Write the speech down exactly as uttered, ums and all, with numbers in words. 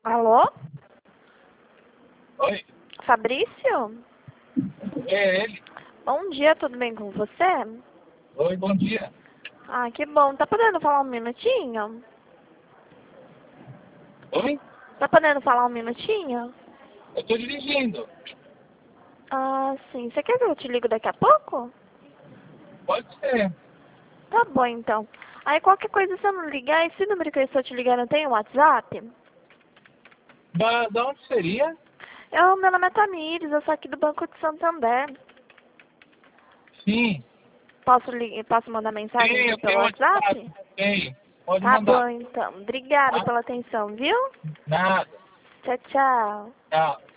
Alô? Oi, Fabrício? é ele. Bom dia, tudo bem com você? Oi, bom dia. Ah, que bom. Tá podendo falar um minutinho? Oi? Tá podendo falar um minutinho? Eu tô dirigindo. Ah, sim. Você quer que eu te ligo daqui a pouco? Pode ser. Tá bom, então. Aí qualquer coisa, se eu não ligar, esse número que eu estou te ligando tem o WhatsApp? Mas de onde seria? Eu, meu nome é Tamires, eu sou aqui do Banco de Santander. Sim. Posso, li posso mandar mensagem Sim, aqui eu pelo tenho WhatsApp? WhatsApp. Tem. Pode Tá mandar. bom, então. Obrigada Tá? pela atenção, viu? Nada. Tchau, tchau. Tchau.